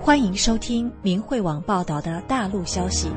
欢迎收听明慧网报道的大陆消息。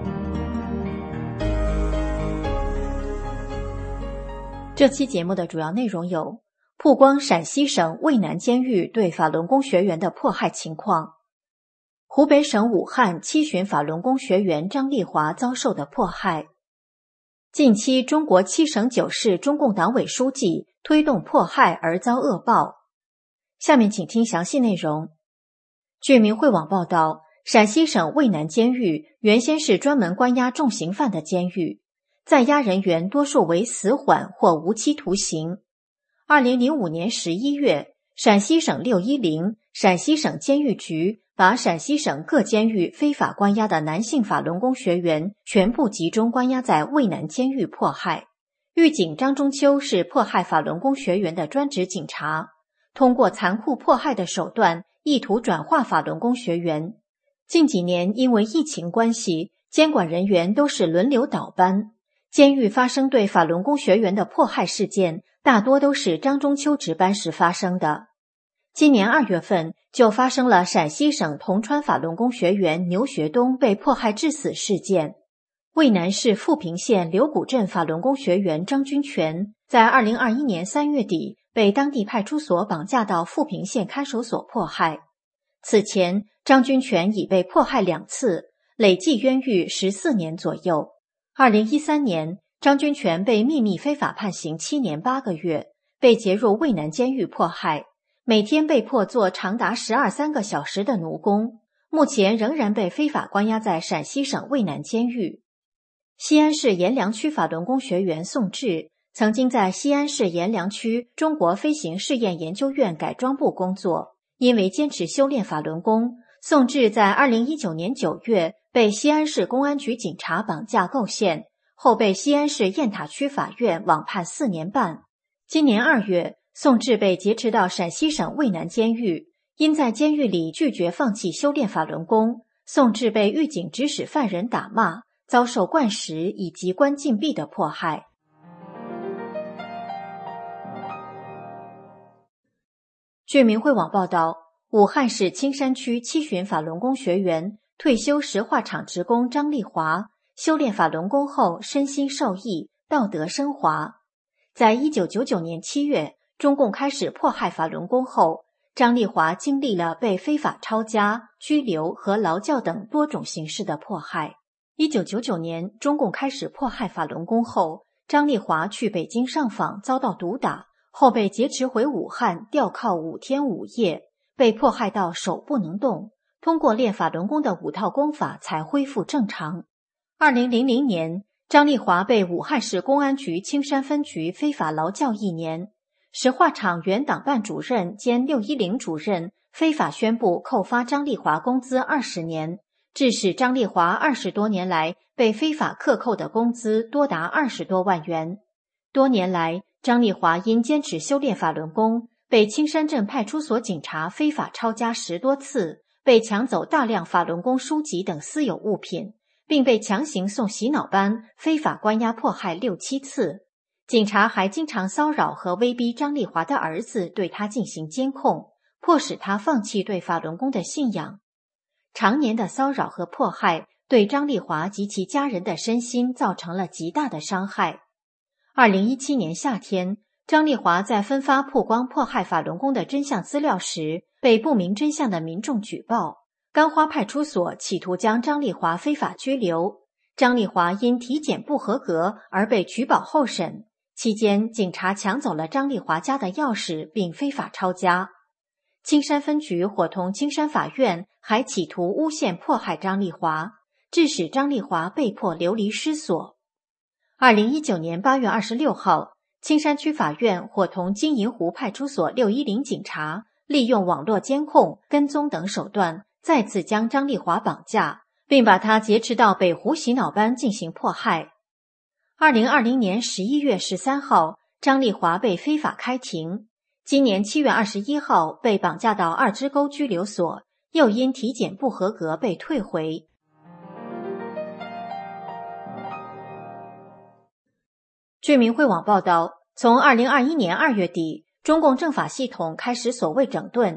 这期节目的主要内容有：曝光陕西省渭南监狱对法轮功学员的迫害情况；湖北省武汉七旬法轮功学员张丽华遭受的迫害；近期中国7省9市中共党委书记推动迫害而遭恶报。下面请听详细内容。据明慧网报道，陕西省渭南监狱原先是专门关押重刑犯的监狱，在押人员多数为死缓或无期徒刑。2005年11月，陕西省610、陕西省监狱局把陕西省各监狱非法关押的男性法轮功学员全部集中关押在渭南监狱迫害。狱警张中秋是迫害法轮功学员的专职警察，通过残酷迫害的手段意图转化法轮功学员。近几年因为疫情关系，监管人员都是轮流倒班，监狱发生对法轮功学员的迫害事件大多都是张中秋值班时发生的。今年2月份就发生了陕西省铜川法轮功学员牛学东被迫害致死事件。渭南市富平县柳谷镇法轮功学员张军全在2021年3月底被当地派出所绑架到富平县看守所迫害。此前，张军全已被迫害2次，累计冤狱14年左右。2013年，张军全被秘密非法判刑7年8个月，被劫入渭南监狱迫害，每天被迫做长达12-13个小时的奴工，目前仍然被非法关押在陕西省渭南监狱。西安市阎良区法轮功学员宋志曾经在西安市阎良区中国飞行试验研究院改装部工作，因为坚持修炼法轮功，宋志在2019年9月被西安市公安局警察绑架构陷，后被西安市雁塔区法院网判4年半。今年2月，宋志被劫持到陕西省渭南监狱，因在监狱里拒绝放弃修炼法轮功，宋志被狱警指使犯人打骂，遭受灌食以及关禁闭的迫害。据明慧网报道，武汉市青山区7旬法轮功学员、退休石化厂职工张丽华修炼法轮功后身心受益，道德升华。在1999年7月，中共开始迫害法轮功后，张丽华经历了被非法抄家、拘留和劳教等多种形式的迫害。1999年，中共开始迫害法轮功后，张丽华去北京上访遭到毒打，后被劫持回武汉吊铐5天5夜，被迫害到手不能动，通过练法轮功的5套功法才恢复正常。2000年，张丽华被武汉市公安局青山分局非法劳教1年，石化厂原党办主任兼610主任非法宣布扣发张丽华工资20年，致使张丽华20多年来被非法克扣的工资多达20多万元。多年来，张丽华因坚持修炼法轮功，被青山镇派出所警察非法抄家10多次，被抢走大量法轮功书籍等私有物品，并被强行送洗脑班，非法关押迫害6-7次。警察还经常骚扰和威逼张丽华的儿子对他进行监控，迫使他放弃对法轮功的信仰。常年的骚扰和迫害对张丽华及其家人的身心造成了极大的伤害。2017年夏天，张丽华在分发曝光迫害法轮功的真相资料时，被不明真相的民众举报，甘花派出所企图将张丽华非法拘留。张丽华因体检不合格而被取保候审，期间警察抢走了张丽华家的钥匙并非法抄家。青山分局伙同青山法院还企图诬陷迫害张丽华，致使张丽华被迫流离失所。2019年8月26号，青山区法院伙同金银湖派出所610警察，利用网络监控、跟踪等手段，再次将张丽华绑架，并把他劫持到北湖洗脑班进行迫害。2020年11月13号，张丽华被非法开庭。今年7月21号被绑架到二支沟拘留所，又因体检不合格被退回。据明慧网报道，从2021年2月底，中共政法系统开始所谓整顿，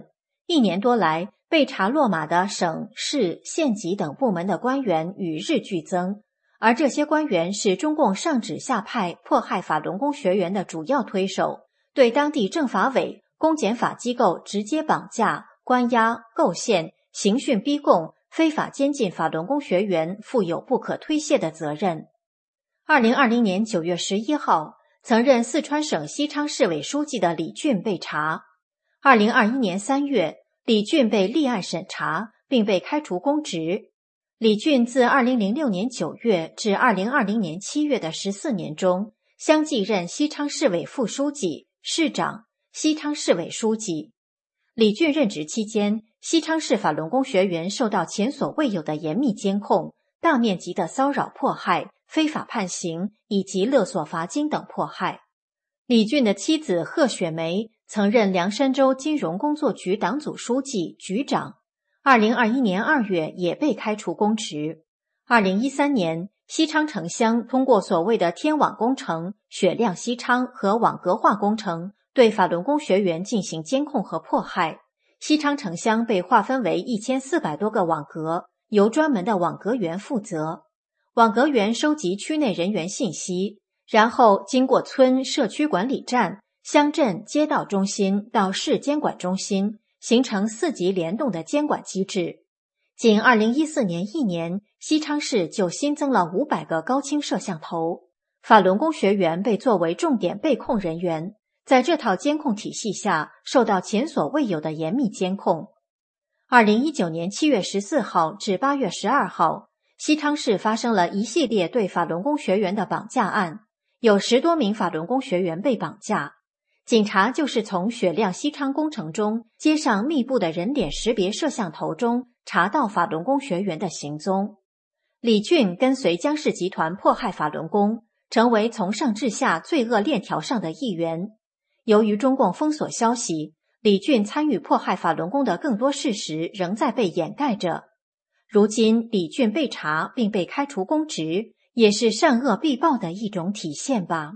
1年多来，被查落马的省、市、县级等部门的官员与日俱增，而这些官员是中共上指下派迫害法轮功学员的主要推手，对当地政法委、公检法机构直接绑架、关押、构陷、刑讯逼供、非法监禁法轮功学员负有不可推卸的责任。2020年9月11号，曾任四川省西昌市委书记的李俊被查。2021年3月，李俊被立案审查，并被开除公职。李俊自2006年9月至2020年7月的14年中，相继任西昌市委副书记、市长、西昌市委书记。李俊任职期间，西昌市法轮功学员受到前所未有的严密监控，大面积的骚扰迫害、非法判刑以及勒索罚金等迫害。李俊的妻子贺雪梅曾任凉山州金融工作局党组书记、局长，2021年2月也被开除公职。2013年，西昌城乡通过所谓的天网工程、雪亮西昌和网格化工程，对法轮功学员进行监控和迫害。西昌城乡被划分为1400多个网格，由专门的网格员负责。网格员收集区内人员信息，然后经过村、社区管理站、乡镇街道中心到市监管中心，形成4级联动的监管机制。仅2014年1年，西昌市就新增了500个高清摄像头，法轮功学员被作为重点被控人员，在这套监控体系下受到前所未有的严密监控。2019年7月14号至8月12号，西昌市发生了一系列对法轮功学员的绑架案，有10多名法轮功学员被绑架。警察就是从雪亮西昌工程中街上密布的人脸识别摄像头中查到法轮功学员的行踪。李俊跟随江氏集团迫害法轮功，成为从上至下罪恶链条上的一员。由于中共封锁消息，李俊参与迫害法轮功的更多事实仍在被掩盖着。如今李俊被查并被开除公职，也是善恶必报的一种体现吧。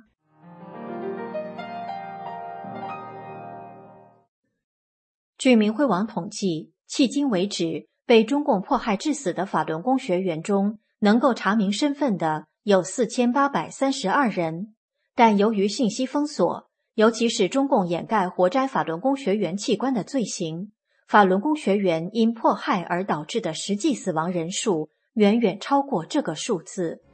据明辉网统计，迄今为止，被中共迫害致死的法轮功学员中，能够查明身份的有4832人，但由于信息封锁，尤其是中共掩盖活摘法轮功学员器官的罪行，法轮功学员因迫害而导致的实际死亡人数远远超过这个数字。